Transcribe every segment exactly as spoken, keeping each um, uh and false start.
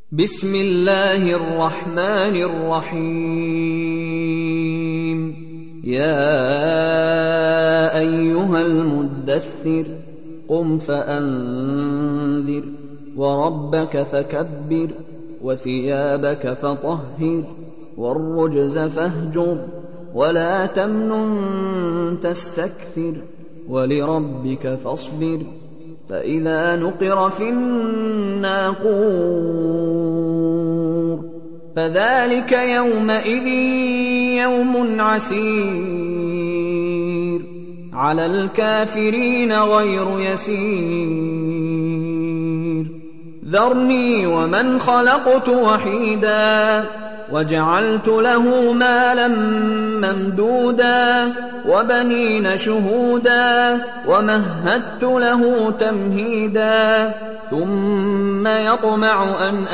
بسم الله الرحمن الرحيم يا أيها المدثر قم فأنذر وربك فكبر وثيابك فطهر والرجز فاهجر ولا تمنن تستكثر ولربك فاصبر فإذا نقر في الناقور فذلك يومئذ يوم عسير على الكافرين غير يسير ذرني ومن خلقت وحيدا وجعلت له مالا ممدودا وبنين شهودا ومهدت له تمهيدا ثم يطمع أن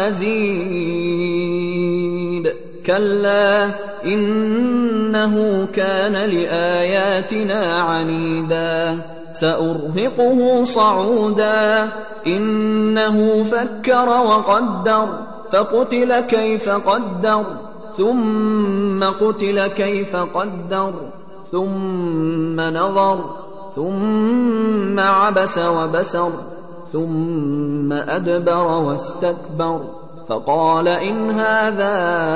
أزيد كلا إنه كان لآياتنا عنيدا سأرهقه صعودا إنه فكر وقدر فقتل كيف قدر ثم قتل كيف قدر ثم نظر ثم عبس وبسر ثم أدبر واستكبر فقال إن هذا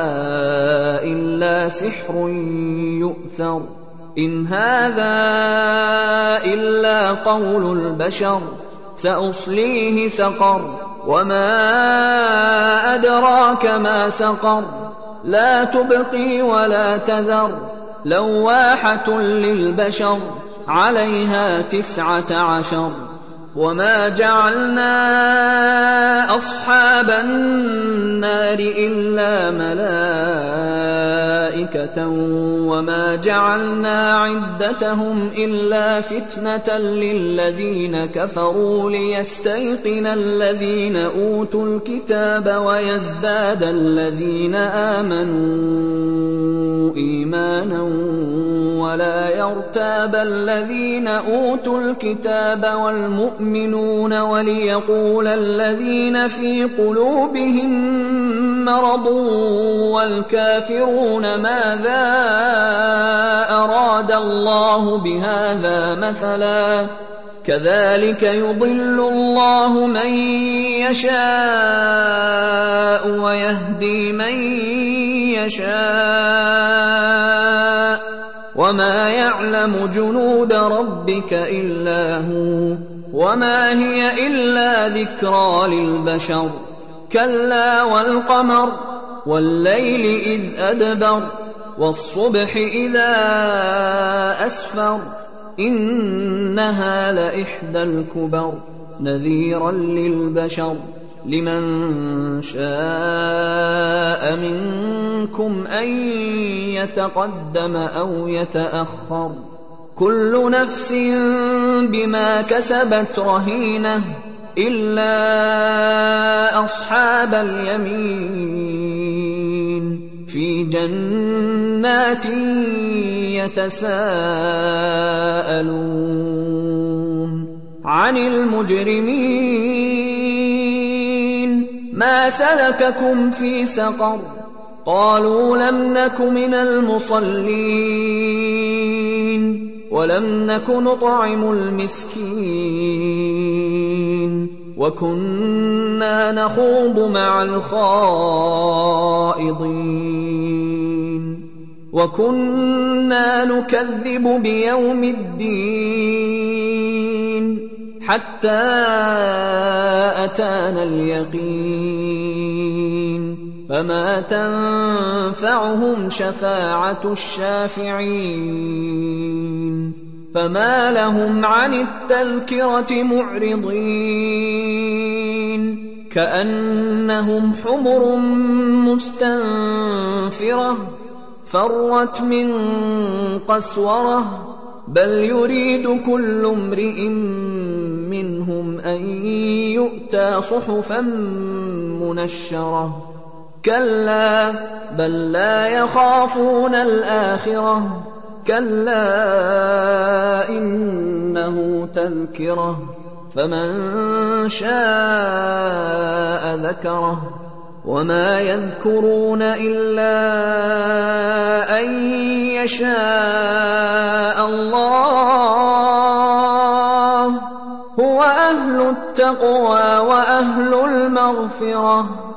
إلا سحر يؤثر إن هذا إلا قول البشر سأصليه سقر وما أدراك ما سقر لا تبقي ولا تذر لواحة للبشر عليها تسعة عشر وما جعلنا أصحاب النار إلا ملائكة وما جعلنا عدتهم إلا فتنة للذين كفروا ليستيقن الذين أوتوا الكتاب ويزداد الذين آمنوا إيمانا ولا يرتاب الذين أوتوا الكتاب والمؤمنين المؤمنون وليقول الذين في قلوبهم مرض والكافرون ماذا أراد الله بهذا مثلا كذلك يضل الله من يشاء ويهدي من يشاء وما يعلم جنود ربك إلا هو وما هي إلا ذكرى للبشر كلا والقمر والليل إذ أدبر والصبح إذا أسفر إنها لإحدى الكبر نذيرا للبشر لمن شاء منكم أن يتقدم أو يتأخر كل نفس بما كسبت رهينة إلا أصحاب اليمين في جنات يتساءلون عن المجرمين ما سلككم في سقر قالوا لم نك من المصلين ولم نك نطعم المسكين وكنا نخوض مع الخائضين وكنا نكذب بيوم الدين حتى أتانا اليقين فما تنفعهم شفاعة الشافعين فما لهم عن التذكرة معرضين كأنهم حمر مستنفرة فرت من قسورة بل يريد كل امرئ منهم أن يؤتى صحفا منشرة كلا بل لا يخافون الآخرة كلا إنه تذكرة فمن شاء ذكره وما يذكرون إلا أن يشاء الله هو أهل التقوى وأهل المغفرة